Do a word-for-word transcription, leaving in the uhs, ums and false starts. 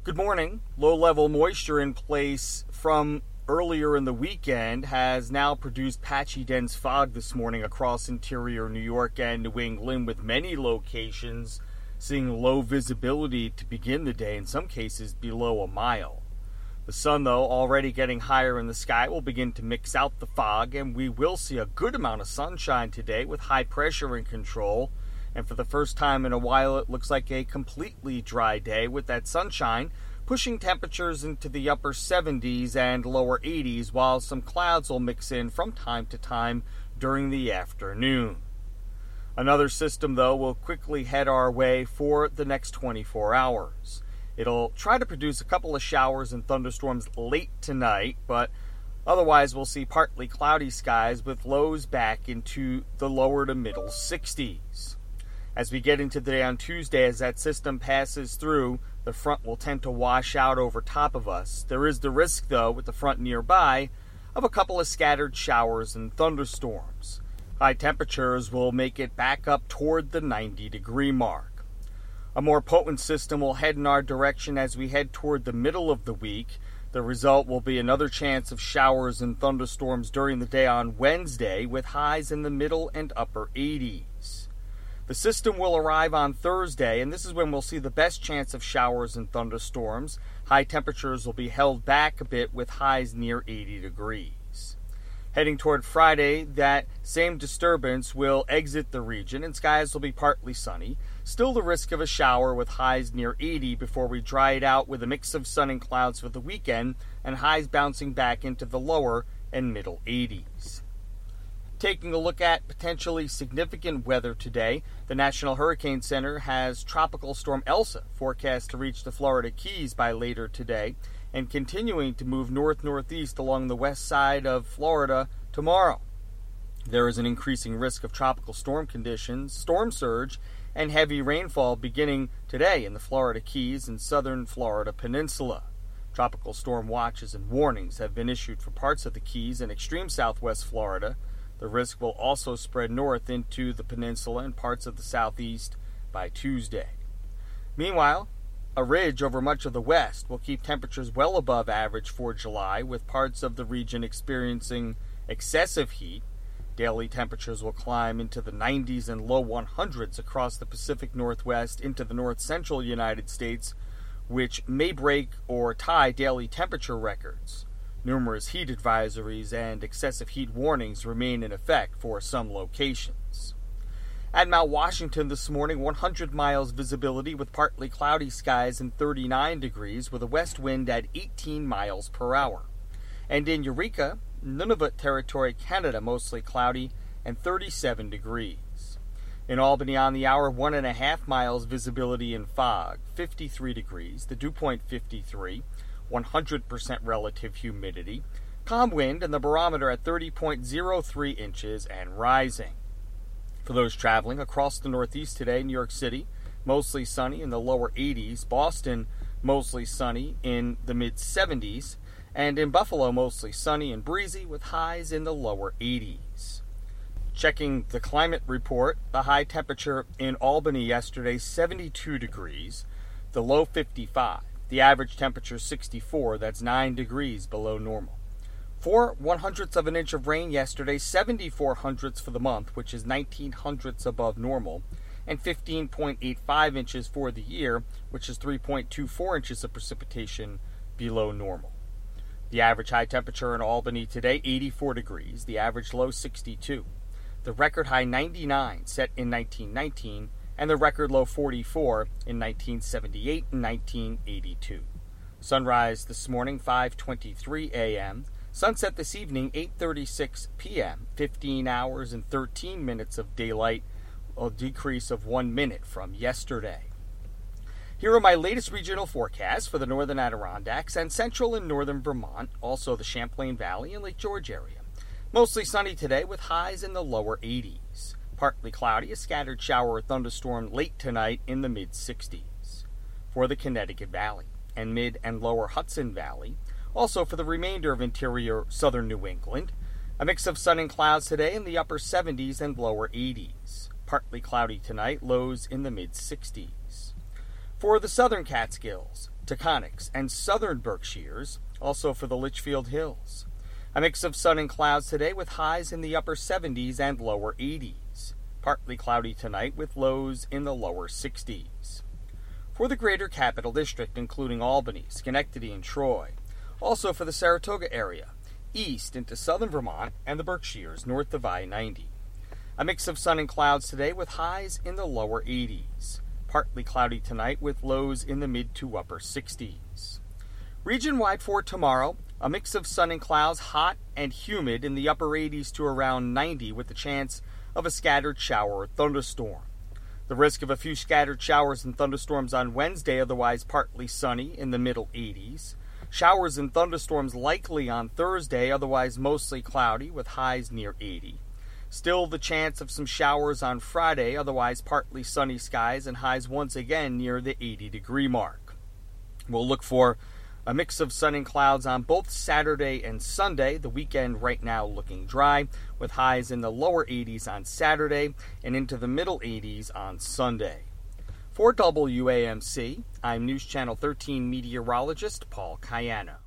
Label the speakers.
Speaker 1: Good morning. Low-level moisture in place from earlier in the weekend has now produced patchy dense fog this morning across interior New York and New England, with many locations seeing low visibility to begin the day, in some cases below a mile. The sun, though, already getting higher in the sky, will begin to mix out the fog, and we will see a good amount of sunshine today with high pressure in control. And for the first time in a while, it looks like a completely dry day with that sunshine pushing temperatures into the upper seventies and lower eighties, while some clouds will mix in from time to time during the afternoon. Another system, though, will quickly head our way for the next twenty-four hours. It'll try to produce a couple of showers and thunderstorms late tonight, but otherwise we'll see partly cloudy skies with lows back into the lower to middle sixties. As we get into the day on Tuesday, as that system passes through, the front will tend to wash out over top of us. There is the risk, though, with the front nearby, of a couple of scattered showers and thunderstorms. High temperatures will make it back up toward the ninety degree mark. A more potent system will head in our direction as we head toward the middle of the week. The result will be another chance of showers and thunderstorms during the day on Wednesday, with highs in the middle and upper eighties. The system will arrive on Thursday, and this is when we'll see the best chance of showers and thunderstorms. High temperatures will be held back a bit with highs near eighty degrees. Heading toward Friday, that same disturbance will exit the region, and skies will be partly sunny. Still the risk of a shower with highs near eighty before we dry it out with a mix of sun and clouds for the weekend, and highs bouncing back into the lower and middle eighties. Taking a look at potentially significant weather today, the National Hurricane Center has Tropical Storm Elsa forecast to reach the Florida Keys by later today and continuing to move north-northeast along the west side of Florida tomorrow. There is an increasing risk of tropical storm conditions, storm surge, and heavy rainfall beginning today in the Florida Keys and southern Florida Peninsula. Tropical storm watches and warnings have been issued for parts of the Keys and extreme southwest Florida. The risk will also spread north into the peninsula and parts of the southeast by Tuesday. Meanwhile, a ridge over much of the west will keep temperatures well above average for July, with parts of the region experiencing excessive heat. Daily temperatures will climb into the nineties and low hundreds across the Pacific Northwest into the north-central United States, which may break or tie daily temperature records. Numerous heat advisories and excessive heat warnings remain in effect for some locations. At Mount Washington this morning, one hundred miles visibility with partly cloudy skies and thirty-nine degrees with a west wind at eighteen miles per hour. And in Eureka, Nunavut Territory, Canada, mostly cloudy and thirty-seven degrees. In Albany on the hour, one and a half miles visibility in fog, fifty-three degrees, the dew point fifty-three, one hundred percent relative humidity, calm wind, and the barometer at thirty point zero three inches and rising. For those traveling across the Northeast today, New York City, mostly sunny in the lower eighties, Boston, mostly sunny in the mid seventies, and in Buffalo, mostly sunny and breezy with highs in the lower eighties. Checking the climate report, the high temperature in Albany yesterday, seventy-two degrees, the low fifty-five. The average temperature sixty-four, that's nine degrees below normal. Four one hundredths of an inch of rain yesterday, seventy-four hundredths for the month, which is nineteen hundredths above normal, and fifteen point eight five inches for the year, which is three point two four inches of precipitation below normal. The average high temperature in Albany today, eighty-four degrees, the average low sixty-two. The record high ninety-nine set in nineteen nineteen, and the record low forty-four in nineteen seventy-eight and nineteen eighty-two. Sunrise this morning, five twenty-three a.m. Sunset this evening, eight thirty-six p.m. fifteen hours and thirteen minutes of daylight, a decrease of one minute from yesterday. Here are my latest regional forecasts for the northern Adirondacks and central and northern Vermont, also the Champlain Valley and Lake George area. Mostly sunny today with highs in the lower eighties. Partly cloudy, a scattered shower or thunderstorm late tonight in the mid sixties. For the Connecticut Valley and mid and lower Hudson Valley, also for the remainder of interior southern New England, a mix of sun and clouds today in the upper seventies and lower eighties. Partly cloudy tonight, lows in the mid sixties. For the southern Catskills, Taconics, and southern Berkshires, also for the Litchfield Hills. A mix of sun and clouds today with highs in the upper seventies and lower eighties. Partly cloudy tonight with lows in the lower sixties. For the greater capital district, including Albany, Schenectady, and Troy. Also for the Saratoga area, east into southern Vermont and the Berkshires north of I ninety. A mix of sun and clouds today with highs in the lower eighties. Partly cloudy tonight with lows in the mid to upper sixties. Region-wide for tomorrow, a mix of sun and clouds, hot and humid in the upper eighties to around ninety with the chance of a scattered shower or thunderstorm. The risk of a few scattered showers and thunderstorms on Wednesday, otherwise partly sunny in the middle eighties. Showers and thunderstorms likely on Thursday, otherwise mostly cloudy with highs near eighty. Still the chance of some showers on Friday, otherwise partly sunny skies and highs once again near the eighty degree mark. We'll look for a mix of sun and clouds on both Saturday and Sunday. The weekend right now looking dry, with highs in the lower eighties on Saturday and into the middle eighties on Sunday. For W A M C, I'm News Channel thirteen meteorologist Paul Cayano.